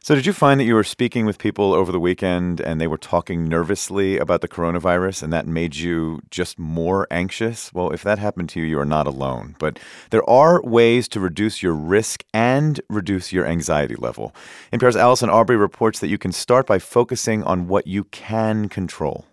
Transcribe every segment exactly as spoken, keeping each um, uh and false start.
So did you find that you were speaking with people over the weekend and they were talking nervously about the coronavirus and that made you just more anxious? Well, if that happened to you, you are not alone. But there are ways to reduce your risk and reduce your anxiety level. N P R's Allison Aubrey reports that you can start by focusing on what you can control.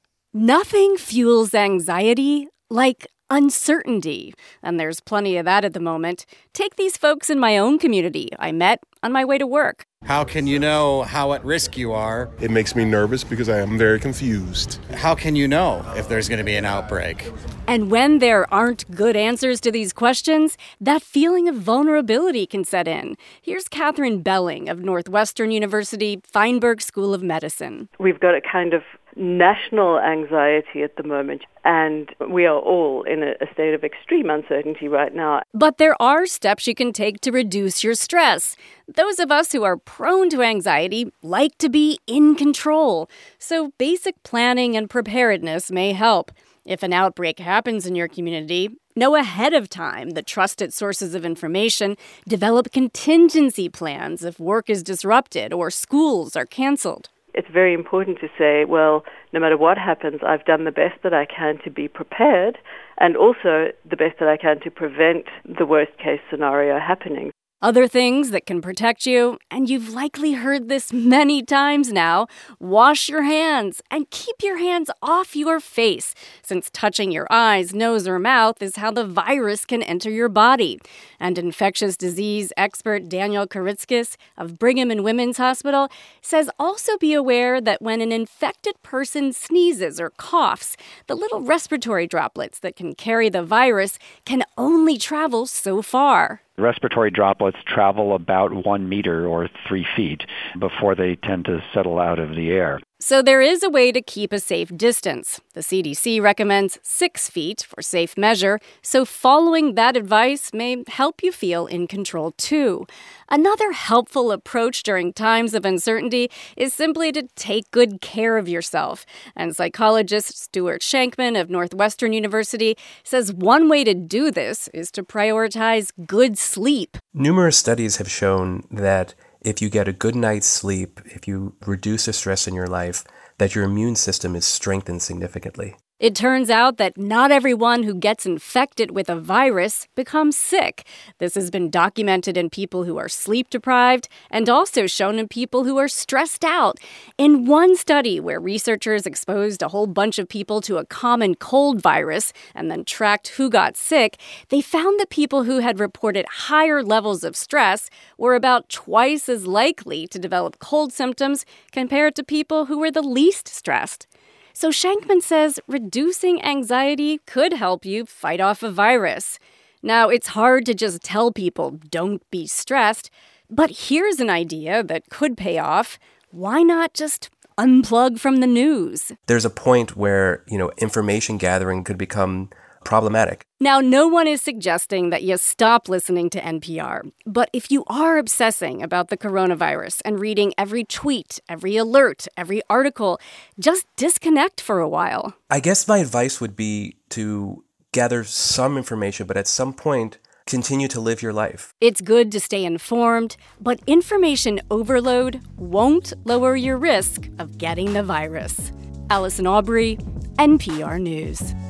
Nothing fuels anxiety like uncertainty, and there's plenty of that at the moment. Take these folks in my own community I met on my way to work. How can you know how at risk you are? It makes me nervous because I am very confused. How can you know if there's going to be an outbreak? And when there aren't good answers to these questions, that feeling of vulnerability can set in. Here's Catherine Belling of Northwestern University Feinberg School of Medicine. We've got a kind of national anxiety at the moment, and we are all in a, a state of extreme uncertainty right now. But there are steps you can take to reduce your stress. Those of us who are prone to anxiety like to be in control, so basic planning and preparedness may help. If an outbreak happens in your community, know ahead of time the trusted sources of information, develop contingency plans if work is disrupted or schools are canceled. It's very important to say, well, no matter what happens, I've done the best that I can to be prepared and also the best that I can to prevent the worst case scenario happening. Other things that can protect you, and you've likely heard this many times now, wash your hands and keep your hands off your face, since touching your eyes, nose, or mouth is how the virus can enter your body. And infectious disease expert Daniel Karitzkis of Brigham and Women's Hospital says also be aware that when an infected person sneezes or coughs, the little respiratory droplets that can carry the virus can only travel so far. Respiratory droplets travel about one meter or three feet before they tend to settle out of the air. So there is a way to keep a safe distance. The C D C recommends six feet for safe measure, so following that advice may help you feel in control too. Another helpful approach during times of uncertainty is simply to take good care of yourself. And psychologist Stuart Shankman of Northwestern University says one way to do this is to prioritize good sleep. Numerous studies have shown that if you get a good night's sleep, if you reduce the stress in your life, that your immune system is strengthened significantly. It turns out that not everyone who gets infected with a virus becomes sick. This has been documented in people who are sleep-deprived and also shown in people who are stressed out. In one study where researchers exposed a whole bunch of people to a common cold virus and then tracked who got sick, they found that people who had reported higher levels of stress were about twice as likely to develop cold symptoms compared to people who were the least stressed. So Shankman says reducing anxiety could help you fight off a virus. Now, it's hard to just tell people don't be stressed, but here's an idea that could pay off. Why not just unplug from the news? There's a point where, you know, information gathering could become problematic. Now, no one is suggesting that you stop listening to N P R, but if you are obsessing about the coronavirus and reading every tweet, every alert, every article, just disconnect for a while. I guess my advice would be to gather some information, but at some point, continue to live your life. It's good to stay informed, but information overload won't lower your risk of getting the virus. Allison Aubrey, N P R News.